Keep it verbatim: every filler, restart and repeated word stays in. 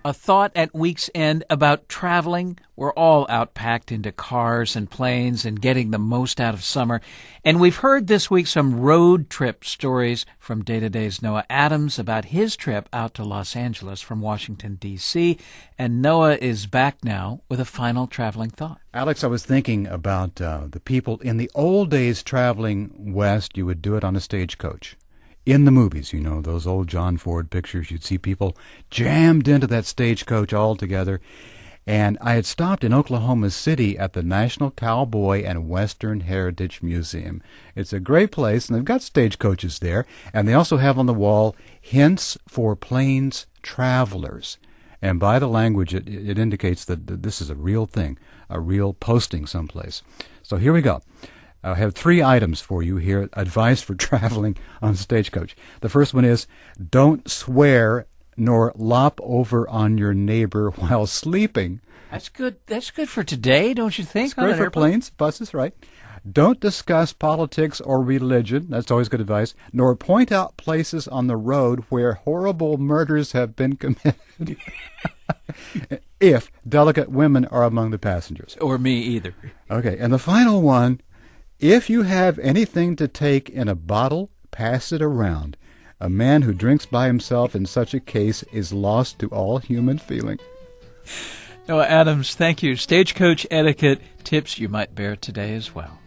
A thought at week's end about traveling. We're all out packed into cars and planes and getting the most out of summer. And we've heard this week some road trip stories from Day to Day's Noah Adams about his trip out to Los Angeles from Washington, D C And Noah is back now with a final traveling thought. Alex, I was thinking about uh, the people in the old days traveling west. You would do it on a stagecoach. In the movies, you know, those old John Ford pictures, you'd see people jammed into that stagecoach all together. And I had stopped in Oklahoma City at the National Cowboy and Western Heritage Museum. It's a great place, and they've got stagecoaches there. And they also have on the wall hints for plains travelers. And by the language, it, it indicates that this is a real thing, a real posting someplace. So here we go. I have three items for you here, advice for traveling on stagecoach. The first one is, don't swear nor lop over on your neighbor while sleeping. That's good. That's good for today, don't you think? It's great for airplane? planes, buses, right? Don't discuss politics or religion. That's always good advice. Nor point out places on the road where horrible murders have been committed. If delicate women are among the passengers. Or me either. Okay, and the final one, if you have anything to take in a bottle, pass it around. A man who drinks by himself in such a case is lost to all human feeling. Noah Adams, thank you. Stagecoach etiquette tips you might bear today as well.